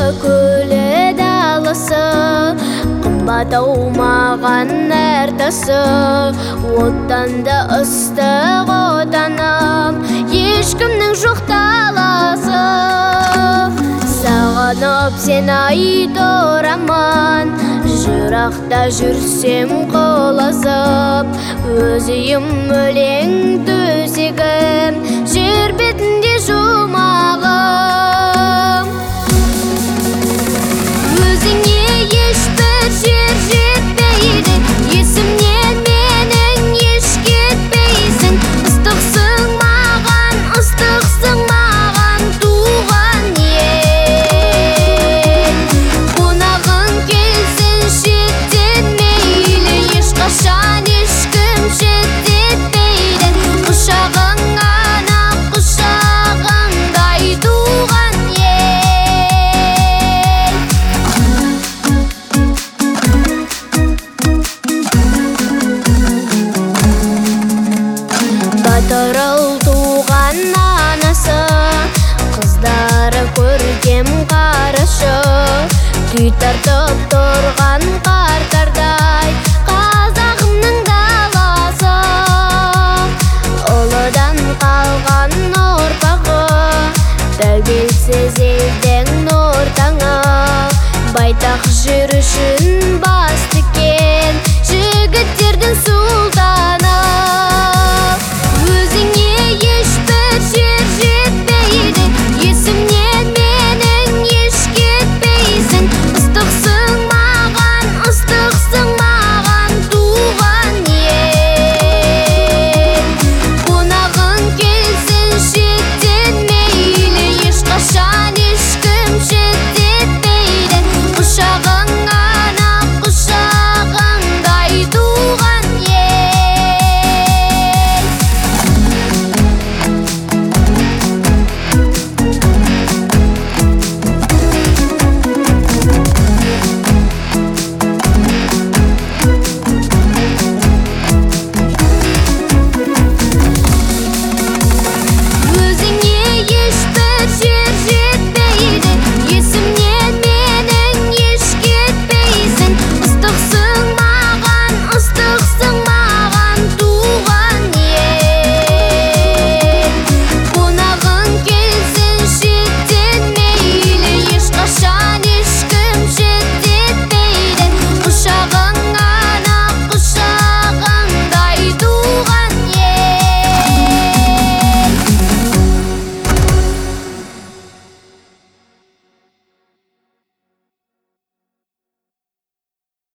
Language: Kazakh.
көлі даласы, қымбат аумаған әр тасы. Оттан да ыстық отаным, ешкімнің жоқ таласы. Сағынып сен ай тұрамын, жырақта жүрсем құлазып. Өзім өлең төсегім, жер бетінде жұмағым. Өзіңе ешбір жер жетпейді, есімнен менің еш кетпейсің. Ыстықсың маған, ыстықсың маған, туған ел. Қонағың келсін шеттен мейлі, ешқашан ешкім шеттетпейді. Құшағың ана құшағыңдай, туған ел. Батырыл туған анасы, қыздары көркем қарашы. Күй тартып тұрған қартардай, қазағымның даласы. Ұлыдан қалған ұрпағы, тәуелсіз елдің нұр таңы. Байтақ жер үшін